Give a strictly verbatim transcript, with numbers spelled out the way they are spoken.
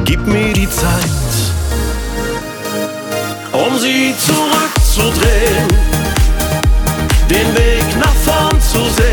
gib mir die Zeit, um sie zurückzudrehen, den Weg nach vorn zu sehen.